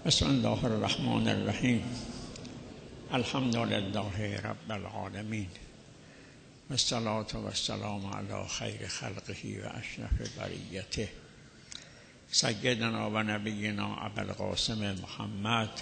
بسم الله الرحمن الرحیم. الحمد لله رب العالمین و الصلاة و السلام علی خیر خلقه و اشرف بریته سیدنا و نبینا ابوالقاسم محمد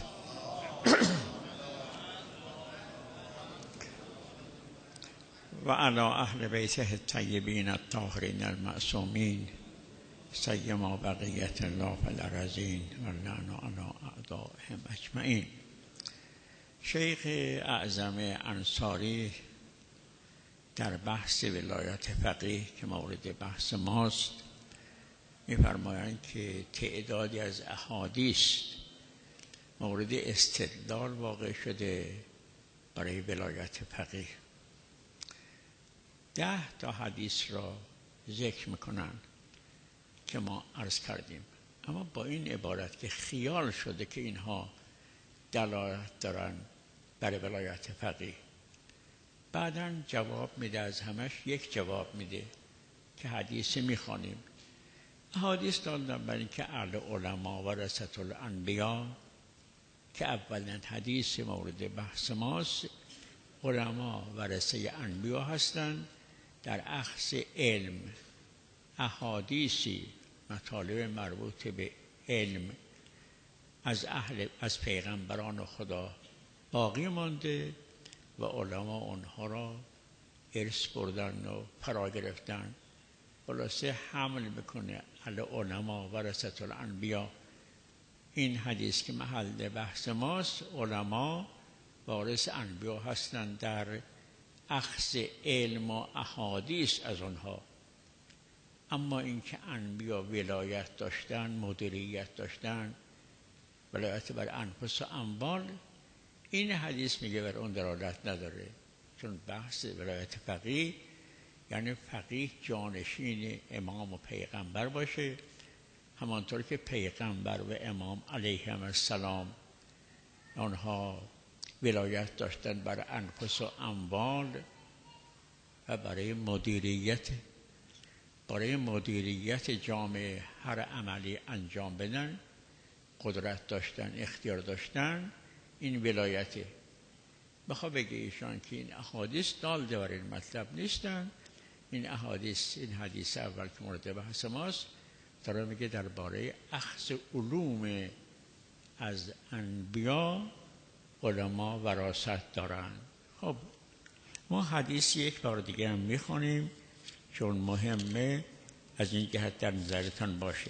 و علی اهل بیته الطیبین الطاهرین المعصومین سیما بقیت الله فی الارضین و لعن علی اعدائهم اجمعین. شیخ اعظم انصاری در بحث ولایت فقیه که مورد بحث ماست می‌فرمایند که تعدادی از احادیث مورد استدلال واقع شده برای ولایت فقیه. 10 تا حدیث را ذکر میکنند که ما عرض کردیم، اما با این عبارت که خیال شده که اینها دلالت دارن برای ولایت فقیه. بعداً جواب میده، از همش یک جواب میده که حدیث میخوانیم. حدیث دادن برای اینکه اهل علما ورثة الانبیا، که اولین حدیث مورد بحث ماست. علما ورثه انبیا هستند. در اخذ علم احادیثی مطالب مربوط به علم از پیغمبران خدا باقی مانده و علما اونها را ارث بردن و فرا گرفتن. خلاصه حمل میکنه العلماء ورثة الانبیا. این حدیث که محل بحث ماست، علما وارث انبیا هستند در اخذ علم و احادیث از آنها. اما اینکه انبیا ولایت داشتن، مدیریت داشتن، ولایت بر انفس و اموال، این حدیث میگه بر اون دلالت نداره. چون بحث ولایت فقیه یعنی فقیه جانشین امام و پیغمبر باشه، همانطور که پیغمبر و امام علیهم السلام آنها ولایت داشتن بر انفس و اموال و برای مدیریت جامعه هر عملی انجام بدن قدرت داشتن، اختیار داشتن. این ولایته. بخواه بگه ایشان که این احادیث دالده بر این مطلب نیستن. این حدیث اول که مورد بحث ماست داره میگه درباره اخذ علوم از انبیا علما وراثت دارن. خب ما حدیث یک بار دیگه هم میخونیم چون مهمه از این جهت در نظرتان باشه.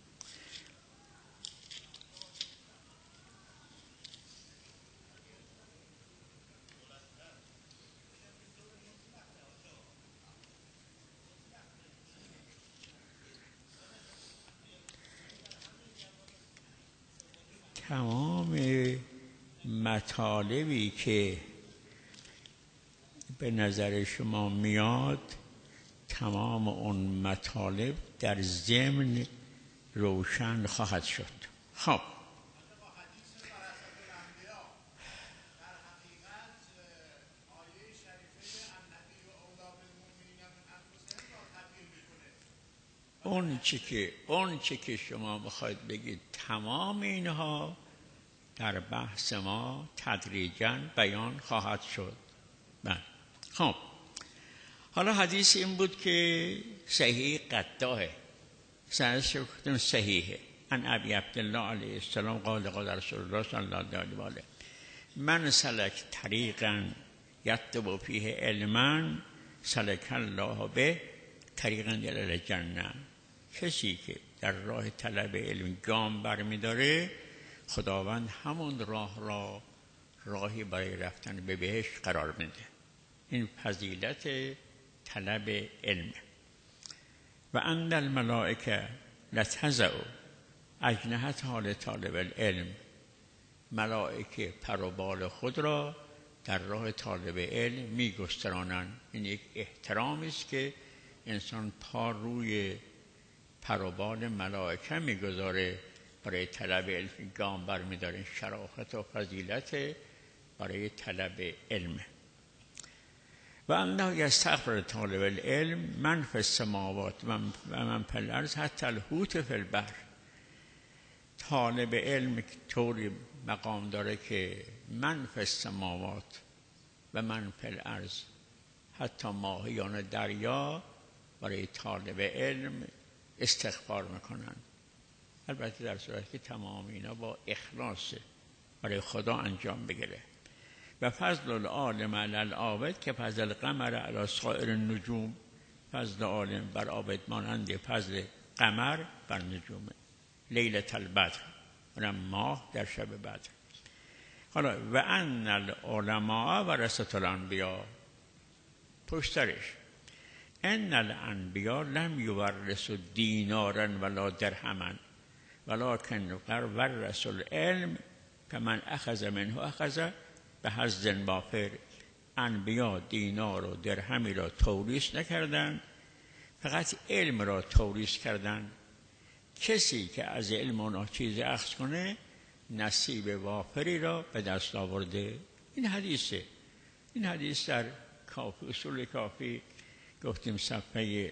تمام مطالبی که به نظر شما میاد، تمام اون مطالب در ضمن روشن خواهد شد. خب اون چی که شما بخواید بگید تمام اینها در بحث ما تدریجاً بیان خواهد شد. بله. خب حالا حدیث این بود که صحیح قطعه سندش گفتم صحیحه. عن ابی عبدالله علیه السلام قال قال رسول الله صلی الله علیه و آله من سلک طریقا یطلب فیه علما سلک الله به طریقا الی الجنه. کسی که در راه طلب علم گام برمی‌داره، خداوند همون راهی برای رفتن به بهشت قرار میده. این فضیلت طلب علم. و ان الملائکه لتضع اجنحتها لطالب العلم. ملائکه پر و بال خود را در راه طالب علم میگسترانند. این یک احترامی است که انسان پا روی پر و بال ملائکه میگذاره برای طلب علم، گام برمی‌داره. شرافت و فضیلت برای طلب علم. و انه یستغفر طالب العلم من فی السماوات و من فی الارض حتی الحوت فی البحر. طالب علم طوری مقام داره که من فی السماوات و من فی الارض، حتی ماهیان دریا برای طالب علم استغفار میکنن، البته در صورتی که تمام اینا با اخلاص برای خدا انجام بگیره. و فضل العالم علی العابد که فضل القمر علی سایر النجوم، فضل عالم بر عابد مانند فضل قمر بر نجوم لیلة البدر، اونم ماه در شب بدر. حالا و ان العلماء ورثة الانبیاء، پشترش ان الانبیاء لم یورثوا دینارا ولا درهما ولکن ورثوا العلم فمن اخذ منه اخذ بحظ وافر. انبیا دینار و درهمی را توریث نکردند، فقط علم را توریث کردند. کسی که از علم اونها چیزی اخذ کنه نصیب وافری را به دست آورده. این حدیثه. این حدیث در کافی، اصول کافی گفتیم صفحه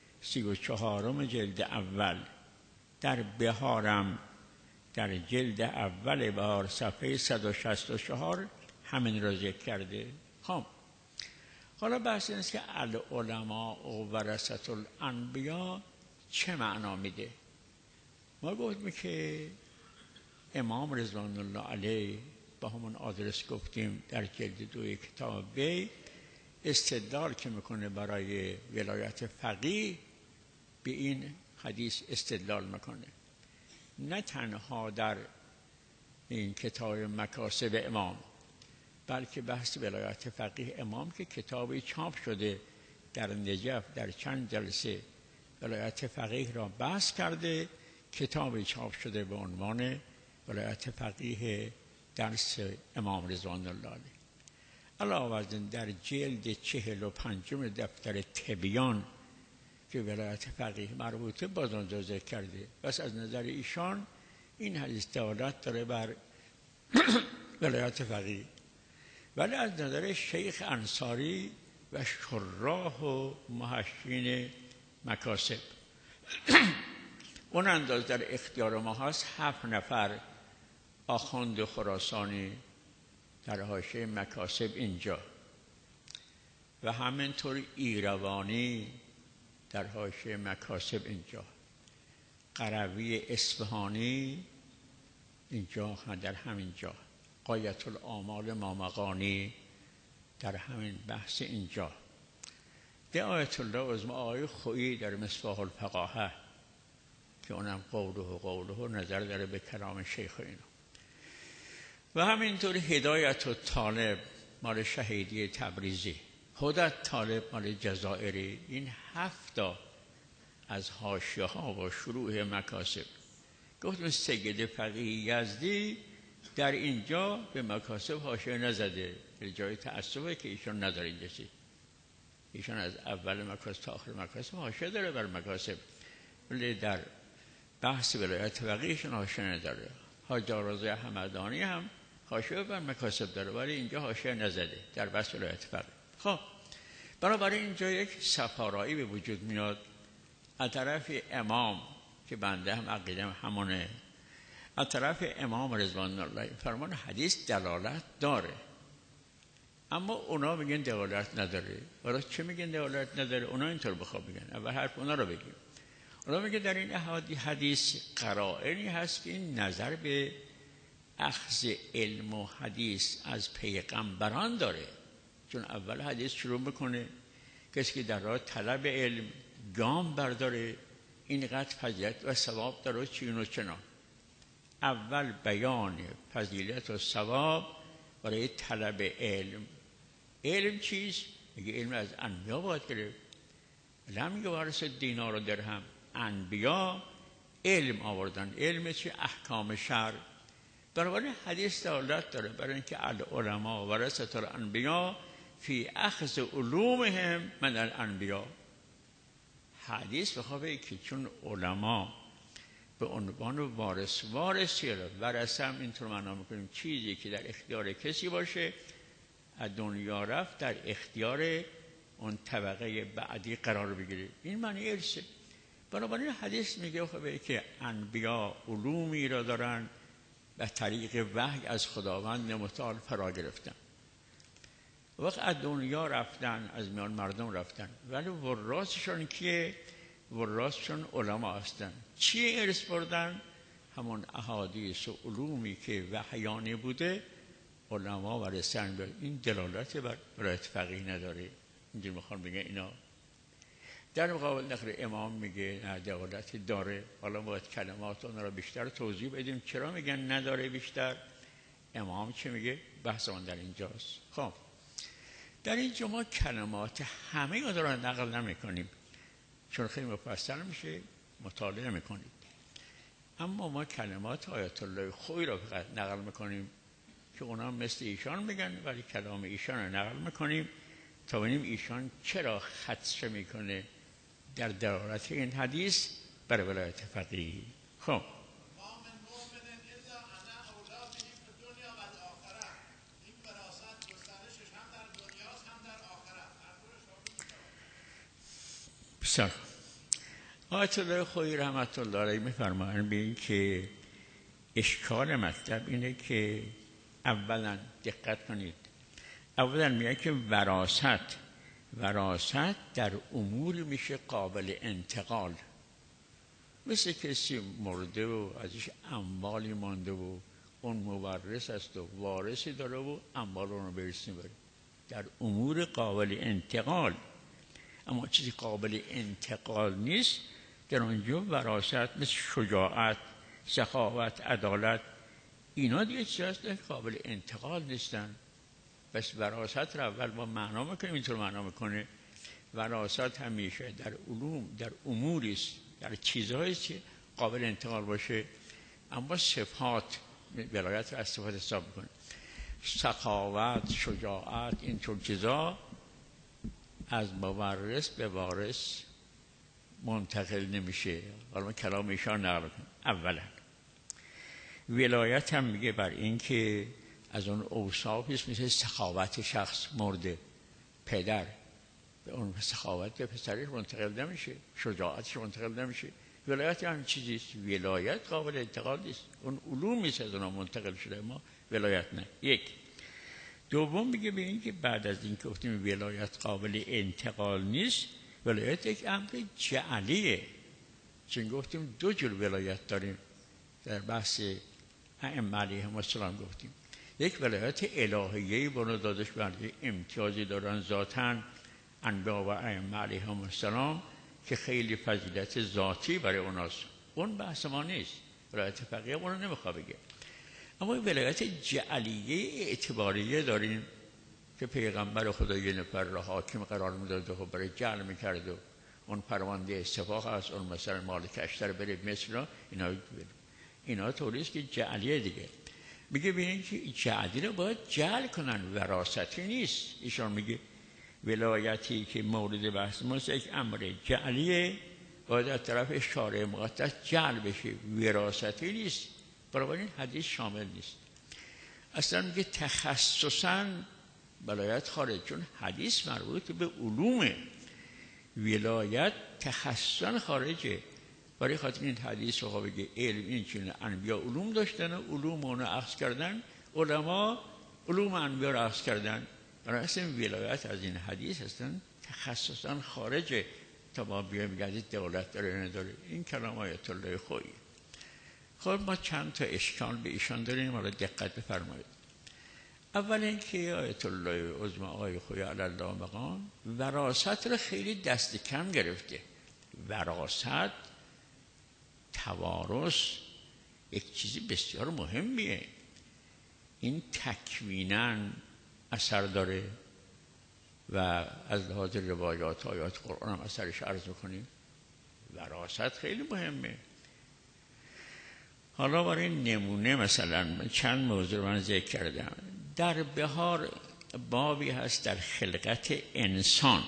34 جلد اول، در بهارم در جلد اول بهار صفحه 164 همین را ذکر کرده. خب حالا بحث این است که العلماء و ورثة الانبیاء چه معنا میده؟ ما گفتیم که امام رضوان الله علیه با همون آدرس گفتیم در جلد 2 کتاب وی استدلال که میکنه برای ولایت فقیه، به این حدیث استدلال میکنه. نه تنها در این کتاب مکاسب امام، بلکه بحث ولایت فقیه امام که کتابی چاپ شده در نجف، در چند جلسه ولایت فقیه را بحث کرده، کتابی چاپ شده به عنوان ولایت فقیه درس امام رضوان الله علیه. علاوه از این در جلد 45 دفتر تبیان که ولایت فقیه مربوطه باز آنجا ذکر کرده. بس از نظر ایشان این حدیث دلالت داره بر ولایت فقیه، ولی از نظر شیخ انصاری و شراح و محشین مکاسب اون انداز در اختیار ما هست. 7 نفر آخوند خراسانی در حاشیه مکاسب اینجا و همینطور ایروانی در حاشیه مکاسب اینجا، قروی اصفهانی اینجا، در همین جا، غایت الآمال مامقانی در همین بحث اینجا، آیت الله عظمی آقای خویی در مصباح الفقاهه که اونم قوله نظر داره به کلام شیخ اینا، و همینطور هدایت الطالب مال شهیدی تبریزی، هدایت طالب مال جزائری. این 7 از حاشیه ها و شروع مکاسب. گفتم سید فقیه یزدی در اینجا به مکاسب حاشیه نزده، به جای تأسفه که ایشون نداره اینجا چی. ایشون از اول مکاسب تا آخر مکاسب حاشیه داره بر مکاسب، ولی در بحث ولایت فقیهشون حاشیه نداره. حاج رضا همدانی هم حاشیه بر مکاسب داره ولی اینجا حاشیه نزده در بحث ولایت فقیه. خب برای اینجا یک سفارایی به وجود میاد از طرف امام که بنده هم عقیدم همونه، از طرف امام رضوان الله. فرمان حدیث دلالت داره، اما اونا میگن دلالت نداره. برای چه میگن دلالت نداره؟ اونا اینطور بخواه بگن. اول حرف اونا رو بگیم. اونا میگن در این حدیث قرائنی هست که این نظر به اخذ علم و حدیث از پیغمبران داره. چون اول حدیث شروع میکنه کسی که در راه طلب علم گام برداره اینقدر فضیلت و ثواب داره چین و چنان. اول بیان فضیلت و ثواب برای طلب علم. علم چیست؟ میگه علم از انبیا باید گرفت. لم یورث دینار و درهم. انبیا علم آوردن. علم چی؟ احکام شرع. برای حدیث دلالت داره برای اینکه العلماء ورثة الانبیاء فی اخذ علومهم من الانبیاء. حدیث بخواه که چون علما به عنوان وارثی را، ورثه هم اینطور معنا میکنیم چیزی که در اختیار کسی باشه از دنیا رفت در اختیار اون طبقه بعدی قرار بگیره. این معنی ارثه. بنابراین حدیث میگه خب که انبیا علومی را دارن به طریق وحی از خداوند متعال فرا گرفتن، وقت از دنیا رفتن، از میان مردم رفتن، ولی وراسشون کیه؟ وراسشون علما هستن. چی ارث بردن؟ همون احادیث و علومی که وحیانی بوده علما ورثن. این دلالت بر ولایت فقیه نداره. اینجور میخوان بگه اینا. در مقابل نقل امام میگه نه، دلالت داره. حالا باید کلمات اون را بیشتر توضیح بدیم چرا میگن نداره بیشتر. امام چه میگه؟ بحث اون در اینجاست. خب در اینجا ما کلمات همه رو دارن نقل نمی کنیم چون خیلی مفصل میشه، مطالعه میکنید. اما ما کلمات آیت الله خویی رو فقط نقل میکنیم که اونا مثل ایشان میگن، ولی کلام ایشان رو نقل میکنیم تا ببینیم ایشان چرا خدشه میکنه در دلالت این حدیث بر ولایت فقیه. خب بسیار آیت الله خویی رحمت الله علیه میفرمایند به این که اشکال مطلب اینه که اولا دقت کنید، اولا میگه که وراثت در امور میشه قابل انتقال. مثل کسی مرده و ازش اموالی مانده و اون مورث است و وارثی داره و اموال اون رو برسیم بریم در امور قابل انتقال. اما چیزی قابل انتقال نیست در اونجا وراثت مثل شجاعت، سخاوت، عدالت، اینا دیگه چیزی هست قابل انتقال نیستن. بس وراثت را اول با معنا میکنیم، اینطور معنا میکنه وراثت همیشه در علوم، در اموری است، در چیزهایی که قابل انتقال باشه. اما صفات ولایت را از صفات حساب میکنه. سخاوت، شجاعت، اینطور چیزا از مورث به وارث منتقل نمیشه. حالا کلام ایشان نقل کنیم. اولا ولایت هم میگه بر این که از اون اوصافی است مثل سخاوت شخص مرده، پدر به اون سخاوت به پسرش منتقل نمیشه، شجاعتش منتقل نمیشه. ولایت هم چیزی است، ولایت قابل انتقال نیست، اون علومی است از اونها منتقل شده، ما ولایت نه. یک. دوم میگه به این که بعد از این که گفتیم ولایت قابل انتقال نیست، ولایت یک امر جعلیه. چون گفتیم دو جور ولایت داریم در بحث ائمه علیهم السلام گفتیم. یک ولایت الهیه‌ای بنا دادش برای امتیازی دارن ذاتاً انبیا و ائمه علیهم السلام که خیلی فضیلت ذاتی برای اوناست، اون بحث ما نیست. ولایت فقیه اون رو نمیخواد بگه. اما ولایت جعلیه اعتباریه داریم که پیغمبر خدا یه نفر را حاکم قرار میداد و برای جعل میکرد و اون پرونده استفاق هست، اون مثلا مالک اشتر بره مثلا اینا طوریست که جعلیه دیگه. میگه ببینید که جعلی رو باید جعل کنن، وراثتی نیست. ایشان میگه ولایتی که مورد بحث ماست یک امر جعلیه، باید از طرف شارع مقدس جعل بشه، وراثتی نیست. برای این حدیث شامل نیست. اصلا میگه تخصصاً ولایت خارج، چون حدیث مربوط به علومه، ولایت تخصصاً خارجه. برای خاطر این حدیث رو بگه علم این چونه انبیا علوم داشتن و علوم اونو اخذ کردن، علما علوم انبیا رو اخذ کردن. برای اصلا ولایت از این حدیث هستن تخصصاً خارجه تا ما بیایم میگه دولت داره نداره. این کلام آیت الله خویی. خب ما چند تا اشکال به ایشان داریم، حالا دقت بفرمایید. اول اینکه آیت الله عظمی آقای خویی علی الله مقام وراثت رو خیلی دست کم گرفته. وراثت، توارث یک چیزی بسیار مهمیه. این تکویناً اثر داره و از لحاظ روایات آیات قرآن هم اثرش عرض میکنیم. وراثت خیلی مهمه. حالا برای نمونه مثلا چند موضوع من ذکر کردم. در بهار بابی هست در خلقت انسان.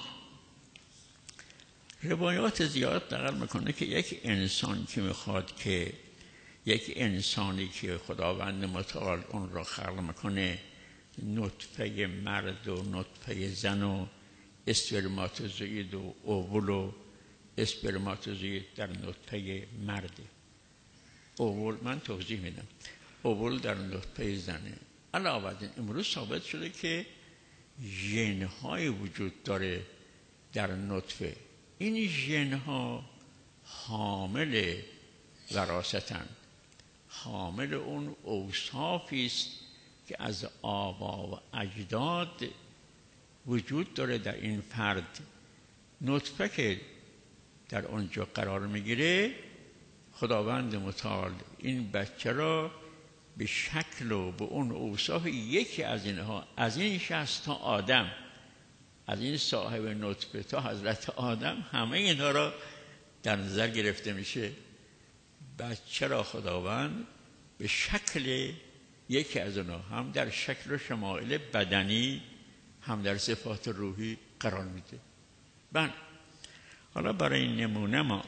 روایات زیاد نقل میکنه که یک انسان که میخواد که یک انسانی که خداوند متعال اون را خلق میکنه، نطفه مرد و نطفه زن و اسپرماتوزوئید و اوول و اسپرماتوزوید در نطفه مرده، اوول، من توضیح میدم، اوول در نطفه زنه. علاوه بر این امروز ثابت شده که ژن‌های وجود داره در نطفه. این ژن‌ها حامل وراثتند، حامل اون اوصافی است که از آبا و اجداد وجود داره در این فرد. نطفه که در اونجا قرار میگیره، خداوند متعال این بچه را به شکل و به اون اوصاف یکی از اینها، از این شخص تا آدم، از این صاحب نطفه تا حضرت آدم، همه اینها را در نظر گرفته میشه. بچه را خداوند به شکل یکی از اونها، هم در شکل و شمایل بدنی، هم در صفات روحی قرار میده. بله، حالا برای نمونه ما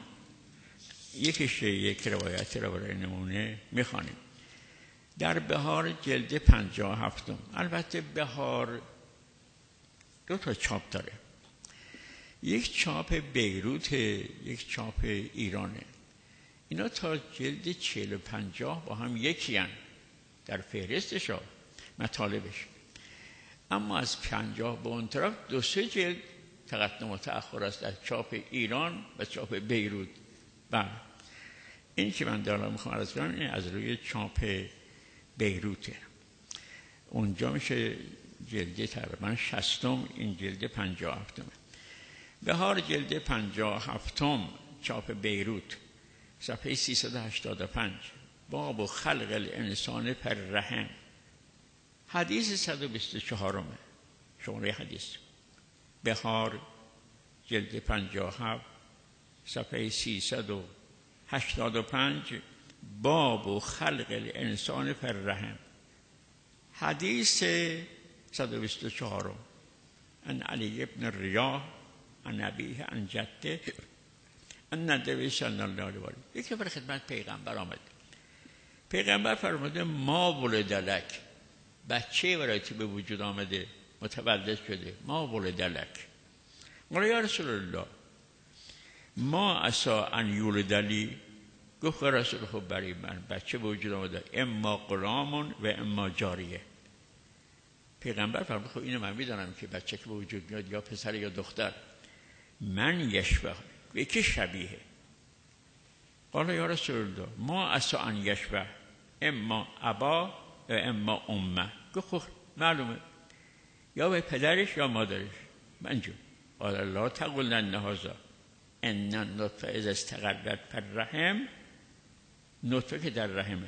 یک روایت را برای نمونه میخوانیم. در بهار جلد 57. البته بهار 2 تا چاپ داره، یک چاپ بیروت، یک چاپ ایرانه. اینا تا جلد 40 و 50 با هم یکی هن در فهرستش ها، مطالبش. اما از 50 به اون طرف 2-3 جلد تقدم و تأخر است در چاپ ایران و چاپ بیروت. بله، این که من دارم میخوام عرض کنم این از روی چاپ بیروته. اونجا میشه جلد تقریبا 60، این جلد 57. بهار جلد 57 چاپ بیروت، صفحه 385، باب خلق الانسان پر رحم، حدیث 124 شماره حدیث. بهار جلد 57 صفحه 385، باب خلق الانسان پر رحم، حدیث 124 ان علی ابن ریاح عن ابیه عن جده ان النبی صلی الله علیه و آله. یکی بر خدمت پیغمبر آمد، پیغمبر فرموده ما ولد لک، بچه برای تو به وجود آمده، متولد شده، ما ولد لک. قال یا رسول الله ما عسا ان یولد لی، گفت رسول خب برای من بچه به وجود آمده، اما غلام و اما جاریه. پیغمبر فرمود خب اینو من میدانم که بچه که به وجود میاد یا پسر یا دختر، من یشبه، به که شبیه. قال یا رسول الله ما عسا ان یشبه اما ابا و اما امه، گفت خب معلومه یا به پدرش یا مادرش. منجور قال لا تقولن هذا ان النطفه اذا استقرت پر رحم، نطفه که در رحمه،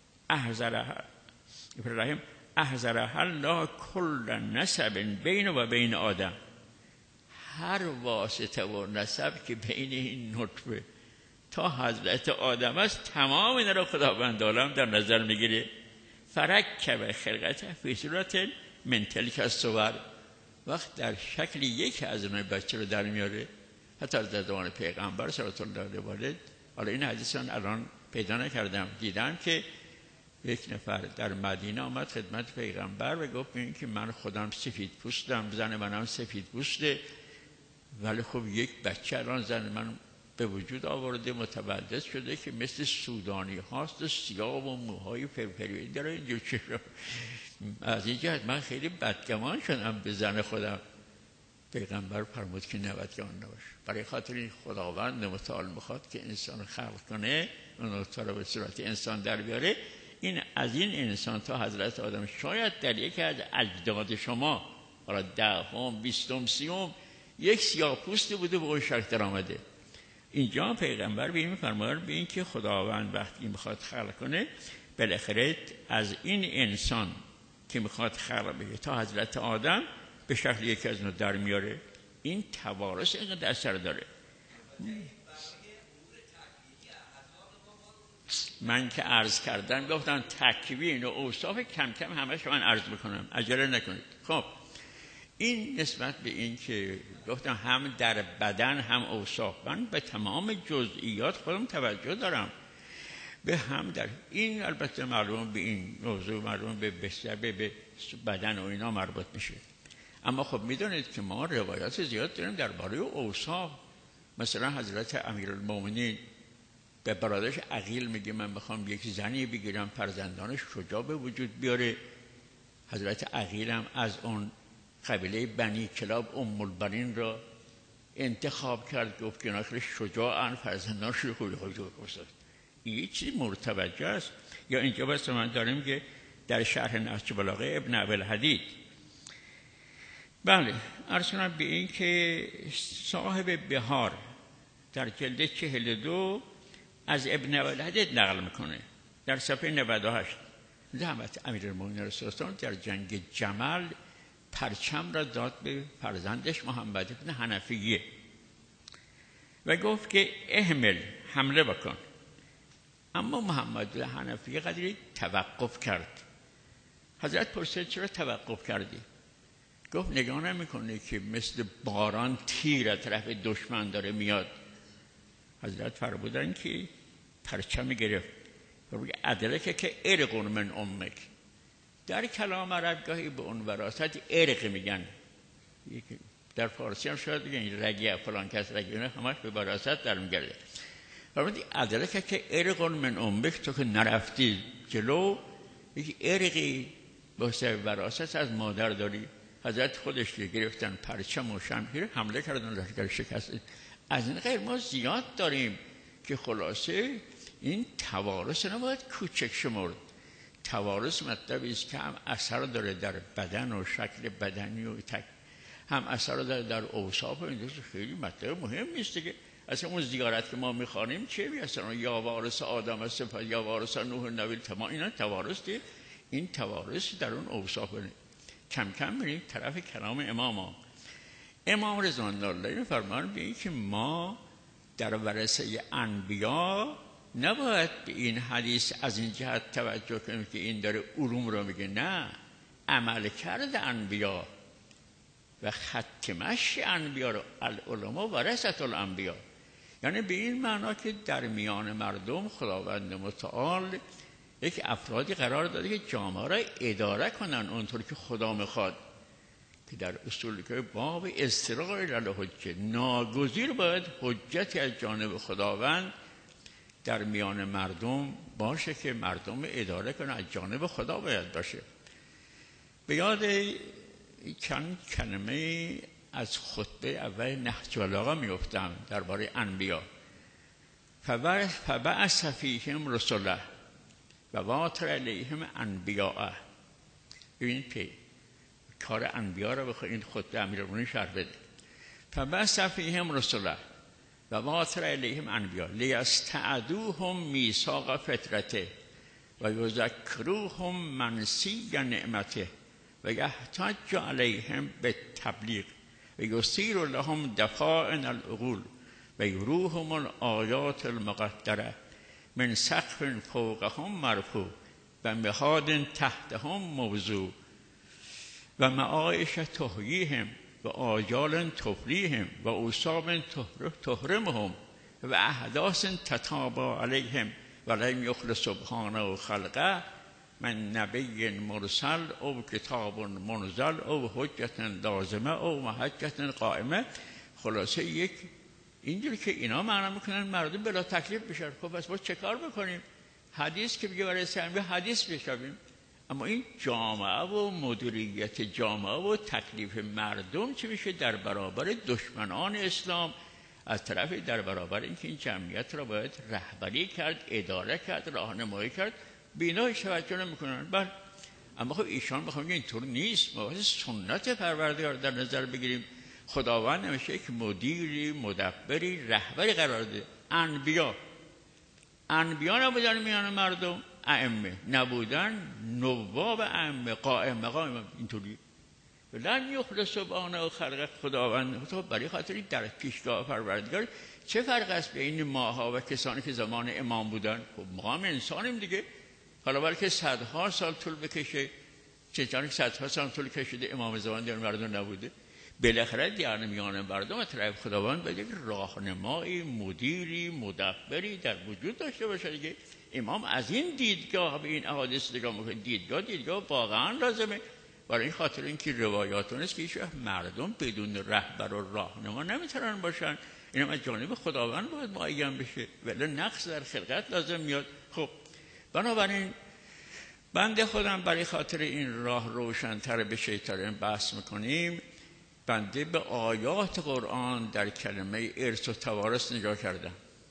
احذرها الله کل نسب بین و بین آدم، هر واسطه و نسب که بین این نطفه تا حضرت آدم است، تمام این را خداوند عالم در نظر میگیره. فرکب خلقته فی صورت من تلک الصور، وقت در شکل یک از اونهای بچه رو در میاره. حتی در زمان پیغمبر صلی الله علیه و آله، حالا این حدیث الان پیدا نکردم، دیدم که یک نفر در مدینه آمد خدمت پیغمبر و گفت این که من خودم سفید پوستم، زن منم سفید پوسته، ولی خب یک بچه الان زن من به وجود آورده، متولد شده که مثل سودانی هاست و سیاه و موهای فرفری داره اینجور چشم. از این جهت من خیلی بدگمان شدم به زن خودم. پیغمبر فرمود که نه بدگمان نباش، برای خاطر این خداوند متعال میخواد که انسان خلق کنه، اون نطفه رو به صورت انسان در بیاره. این از این انسان تا حضرت آدم شاید در یکی از اجداد شما، حالا 10م 20م 30م یک سیاه‌پوستی بوده به اون شکل در آمده. اینجا پیغمبر به این می‌فرماید به این که خداوند وقتی میخواد خلق کنه، بالاخره از این انسان که میخواد خلق بشه تا حضرت آدم به شکل یکی از اونها در میاره. این توارث اینقدر اثر داره. من که عرض کردم گفتم تکوین و اوصاف کم کم همش من عرض میکنم، عجله نکنید. خب این نسبت به این که گفتم هم در بدن هم اوصاف، من به تمام جزئیات خودم توجه دارم، به هم در این البته معلوم به این موضوع معلوم به بدن و اینا مربوط میشه. اما خب میدونید که ما روایات زیاد داریم درباره اوصاف. مثلا حضرت امیرالمومنین به برادرش عقیل میگه من بخوام یک زنی بگیرم فرزندانش شجاع به وجود بیاره. حضرت عقیل هم از اون قبیله بنی کلاب ام البنین را انتخاب کرد، گفت که ناخر شجاعن فرزندانش رو خوبی گذاشت. این چیزی مرتبطه است. یا اینجا بس من داریم که در شرح نهج البلاغه ابن ابوالحدید، بله عرض کنم به این که صاحب بهار در جلد 42 از ابن ابوالحدید نقل میکنه در صفحه 98 زحمت امیرالمومنین رسول الله در جنگ جمل پرچم را داد به فرزندش محمد بن حنفیه و گفت که احمل، حمله بکن. اما محمد بن حنفیه قدری توقف کرد. حضرت پرسید چرا توقف کردی؟ گفت نگاه نمی‌کنی که مثل باران تیر از طرف دشمن داره میاد؟ حضرت فرمودن که پرچم گرفت و بگه ادرک که ارق من امک. در کلام عرب گاهی به اون وراثت ارق میگن، در فارسی هم شاید بگن رگی فلان کس رگی، همش به وراثت در میگرده. فرمودی ادرک که ارق من امک، تو که نرفتی جلو یک ارقی واسه وراثت از مادر داری. حضرت خودش گرفتن پرچم و شمشیر حمله کردن، لشکر شکست. از این غیر ما زیاد داریم که خلاصه این توارث نباید کوچک شمرد. توارث مطلبی است که هم اثر داره در بدن و شکل بدنی و هم اثر داره در اوصاف و این خیلی مطلب مهم نیست که اصلا اون زیارت که ما میخوانیم چه اصلا یا وارث آدم است یا وارث نوح نبی تمام اینا توارث دی. این توارث در اون اوصاف کم کم بریم طرف کلام امام رضوان الله فرمان به این که ما در ورثه انبیا نباید به این حدیث از این جهت توجه کنیم که این داره علوم رو میگه، نه، عمل کرد انبیا و خط مشی انبیا رو العلماء ورثة الانبیا، یعنی به این معنا که در میان مردم خداوند متعال یک افرادی قرار داده که جامعه را اداره کنن اونطور که خدا میخواد، که در اصول که باب استراق الحجه ناگزیر باید حجتی از جانب خداوند در میان مردم باشه که مردم اداره کنه، از جانب خدا باید باشه. به یاد چند کلمه از خطبه اول نهج البلاغه میافتم درباره انبیا. فبعث فیهم رسله و واتر علیهم انبیاء. ببین که کار انبیا رو بخواه این خطبه امیرالمومنین شرح بده. فبعث فیهم رسله و واتر علیهم انبیاء لیستعدوهم میثاق فطرته و یذکروهم منسی نعمته و یحتج علیهم بالتبلیغ و یثیر لهم دفائن العقول و یروهم الآیات المقدره من سقف فوقهم مرفوع و مهاد تحتهم موضوع و معایش تحییهم و آجال تفلیهم و اوصاب تحرمهم و احداث تتابع علیهم و لم یخل سبحانه خلقه من نبی مرسل او کتاب منزل او حجت لازمه او محجت قائمه. خلاصه یک اینجوری که اینا معنا میکنن مردم بلا تکلیف بشن. خب پس ما چه کار بکنیم؟ حدیث که بگه برای سلمی حدیث بشویم، اما این جامعه و مدیریت جامعه و تکلیف مردم چه میشه در برابر دشمنان اسلام از طرف در برابر اینکه این جمعیت را باید رهبری کرد، اداره کرد، راهنمایی کرد، بینا توجه نمیکنن. بله، اما خب ایشان بخوام اینطور نیست. ما سنت پروردگار در نظر بگیریم. خداوند نمیشه که مدیری، مدبری، رهبری قرار ده. انبیا نبودن میان مردم، ائمه نبودن، نواب ائمه، قائم مقام اینطوری. لن یخلق سبحانه و خلق. خداوند برای خاطری در پیشگاه پروردگار چه فرق است بین ماها و کسانی که زمان امام بودن؟ خب ما هم انسانیم دیگه. حالا بلکه صدها سال طول بکشه، چه صدها سال طول کشیده امام زمان در مردم نبوده. بالاخره در میان مردم طرف خداوند باید یک راهنمایی، مدیری، مدبری در وجود داشته باشه دیگه. امام از این دیدگاه به این احادیث نگاه میکنه. دیدگاه واقعا لازمه. برای این خاطر اینکه روایات اون است که هیچ مردم بدون رهبر و راهنما نمیتونن باشن. اینم از جانب خداوند باید معین بشه، ولی نقص در خلقت لازم میاد. خب بنابراین بنده خودم برای خاطر این راه روشن‌تر بشه تا این بحث میکنیم، بنده به آیات قرآن در کلمه ارث و توارث نگاه کردم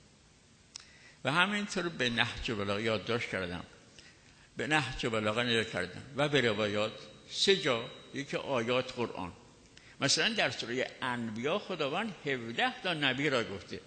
و همینطور به نهج بلاغه یادداشت کردم، به نهج بلاغه نگاه کردم و به روایات 3 جا. یکی آیات قرآن، مثلا در سوره انبیاء خداوند 17 تا نبی را گفته،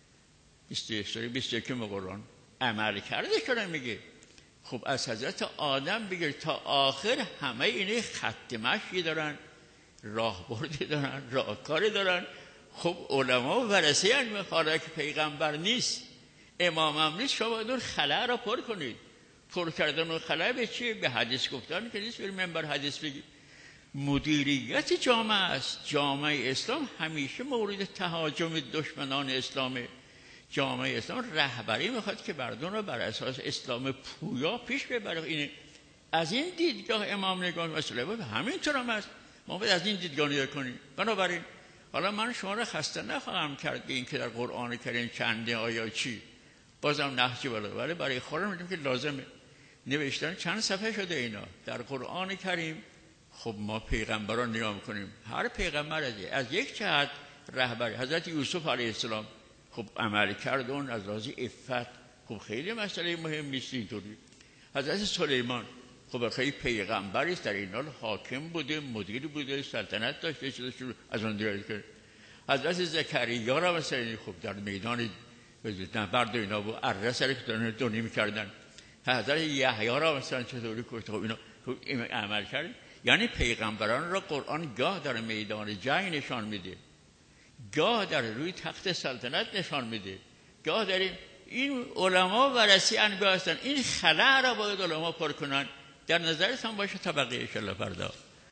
21 سوره 21 قرآن عمل کرده که میگه. خب از حضرت آدم بگیر تا آخر همه اینه خط مشی دارن، راهبردی دارن، راهکاری دارن. خب علما و ورثه علم، حالا که پیغمبر نیست، امام هم نیست، شما باید اون خلا را پر کنید. پر کردن اون خلا به چیه؟ به حدیث گفتن که نیست بریم منبر حدیث بگید. مدیریت جامعه است. جامعه اسلام همیشه مورد تهاجم دشمنان اسلامه. جامعه اسلام رهبری میخواد که مردم را بر اساس اسلام پویا پیش ببره. اینه از این دیدگاه امام نگاه مسئله بود، همینطور هم است. ما باید از این دیدگاه نگاه کنیم. بنابراین حالا من شما را خسته نخواهم کرد به این که در قرآن کریم چنده آیا چی، بازم نهج بلاغه، ولی برای خودم میگم که لازمه نوشتن چند صفحه شده اینا در قرآن کریم. خب ما پیغمبران نگاه میکنیم، هر پیغمبر از یک جهت رهبری. حضرت یوسف علیه السلام خب عمل کرد اون از راضی عفت، خب خیلی مسئله مهم نیست اینطوری. حضرت سلیمان خب خیلی پیغمبری است، در این حال حاکم بوده، مدیر بوده، سلطنت داشته، از اون دیگه کرد. حضرت زکریا را مثلا خب در میدان نبرد اینا بود، اره سر دونی میکردن. حضرت یحیی را مثلا چطوری کشت. خب اینا عمل کرد. یعنی پیغمبران را قرآن گاه در میدان جنگ نشان میده، گاه در روی تخت سلطنت نشان میده، گاه در این علما ورثه انبیا هستن. این خلا را باید علما پر کنن. در نظرتان باشه طبقه ان شاء الله فردا.